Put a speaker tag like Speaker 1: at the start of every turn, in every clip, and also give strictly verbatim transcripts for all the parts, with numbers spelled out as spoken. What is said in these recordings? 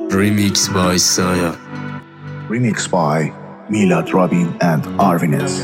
Speaker 1: Remix by Saya.
Speaker 2: Remix by Milad Robin and Arvines.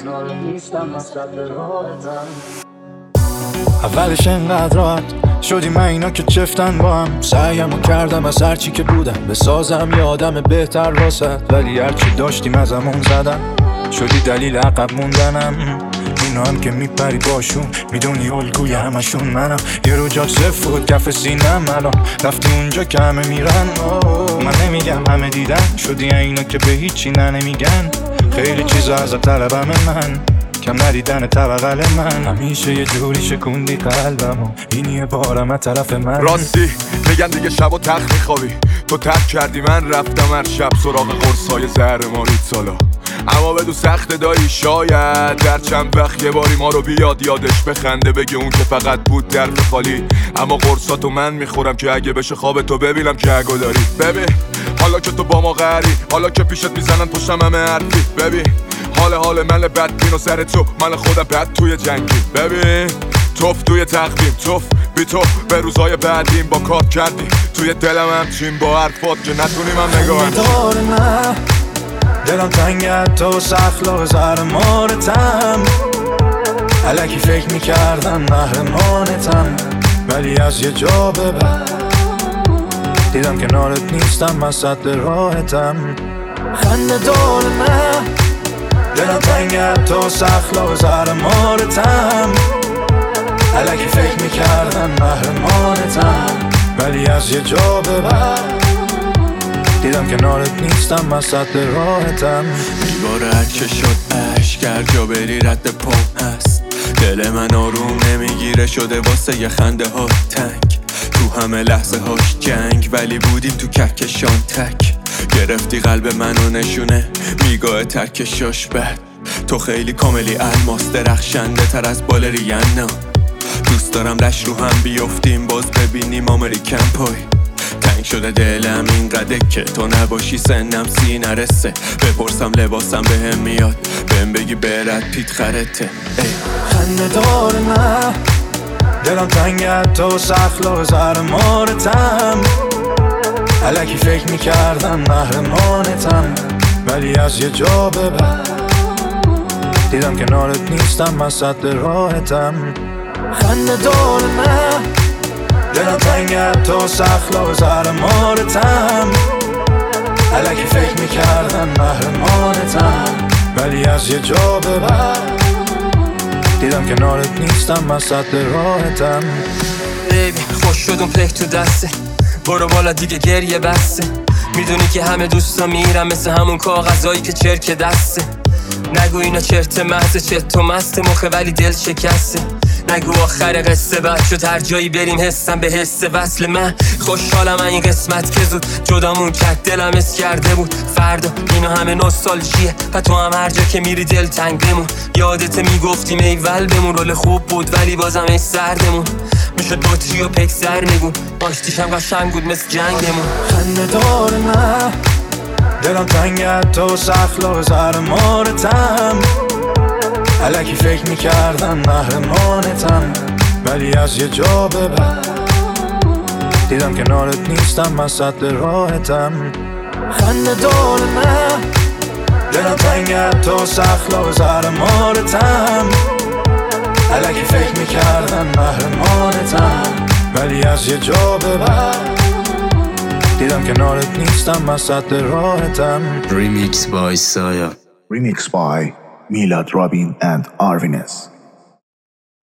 Speaker 3: اولش انقدر راحت شدی من اینا که چفتن با هم. سعیمو کردم از هرچی که بودم بسازم یه آدم بهتر واسد، ولی هرچی داشتیم ازمون زدن شدی دلیل عقب موندنم. اینا هم که میپری باشون میدونی الگوی همشون منم. یه رو جات صفر بود کف سینم، الان رفتی اونجا که همه میرن. من نمیگم همه دیدن شدی اینا که به هیچی نه نمیگن. خیلی چیزا ازت طلبم من، کم ندیدن طبقل من. همیشه یه جوری شکوندی قلبمو، این یه بارم از طرف من.
Speaker 4: راستی میگن دیگه شب و تخت میخوابی، تو تک کردی من رفتم هر شب سراغ قرصای زهر مارید سالا. اما بدو سخت دایی شاید در چند وقت یه باری ما رو بیاد یادش بخنده، بگه اون که فقط بود درد خالی. اما قرصاتو من میخورم که اگه بشه خواب تو ببینم که اگه داری. ببین حالا که تو با ما قهری، حالا که پیشت میزنن پشتم همه حرفی. ببین حال حال من بدبین و سر تو من خودم بد توی جنگی. ببین توف توی تقویم، توف بی تو به روزای بعدیم با کات کردی توی دلم همچین با حرفات که نتونی من نگاهم
Speaker 3: دار نه دلم تنگت تو سخلاق زهر مارتم. الکی فکر میکردم محرمانتم، ولی از یه جا به بعد دیدم کنارت نیستم، من صد راحتم. خنده دار نه دلم تنگت تو سخلاق زهر مارتم. الکی فکر میکردم محرمانتم، ولی از یه جا به بعد دیدم کنارت نیستم، من صد راحتم.
Speaker 5: دیوار هر که شد عشق کرد جا بری رد پام هست. دل من آروم نمیگیره شده واسه یه خنده ها تنگ. تو همه لحظه هاش جنگ، ولی بودیم تو کهکشان تک. گرفتی قلب منو نشونه میگاه ترکشاش بد. تو خیلی کاملی الماس درخشنده تر از بالریانا. دوست دارم لش رو هم بیفتیم باز ببینیم امریکن پای. تنگ شده دلم اینقدر که تو نباشی سنم سی نرسه. بپرسم لباسم بهم میاد بهم بگی برد پیت خرته.
Speaker 3: خنده دار نه دلم تنگت تو سخلاق زهر مارتم. الکی فکر میکردم محرمانتم، ولی از یه جا به بعد دیدم کنارت نیستم، من صد راحتم. خنده دار نه دلم تنگت تو سخلاق زهر مارتم. الکی فکر میکردم محرمانتم، ولی از یه جا به بعد دیدم کنارت نیستم، من صد راحتم.
Speaker 6: بیبی خوش شد اون پک تو دسته، برو بالا دیگه گریه بسته. میدونی که همه دوستا میرم مثل همون کاغذایی که چرک دسته. نگو اینا چرت محض چرت و مست مخه ولی دل شکسته. نگو آخر قصه بد شد هر جایی بریم حسم به حس وصل من. خوشحالم این قسمت که زود جدامون کرد دلم اس کرده بود فردا. اینا همه نوستالژیه و تو هم هر جا که میری دل تنگ بمون. یادت میگفتیم ایول بمون، رول خوب بود ولی بازم ای سردمون. میشد بطری و پک سر میگون باشتیشم قشنگ بود مثل جنگمون.
Speaker 3: خنده دار نه دلم تنگت تو سخلاق زهر مارتم. الکی فکر میکردم محرمانتم، ولی از یه جا به بعد دیدم کنارت نیستم، من صد راحتم. خنده دار نه دلم تنگت تو سخلاق زهر مارتم. الکی فکر میکردم محرمانتم، ولی از یه جا به بعد دیدم کنارت نیستم، من صد راحتم.
Speaker 1: Remix by Saya.
Speaker 2: Remix by Milad Robin and Arvines.